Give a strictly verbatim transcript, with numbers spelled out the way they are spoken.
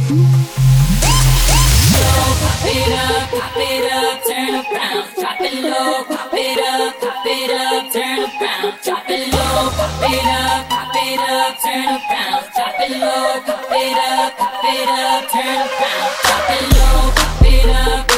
Pop it up, pop it up, turn around. Drop it low, pop it up, pop it up, turn around. Drop it low, pop it up, pop it up, turn around. Drop it low, pop it up, pop it up, turn around. Drop it low, pop it up.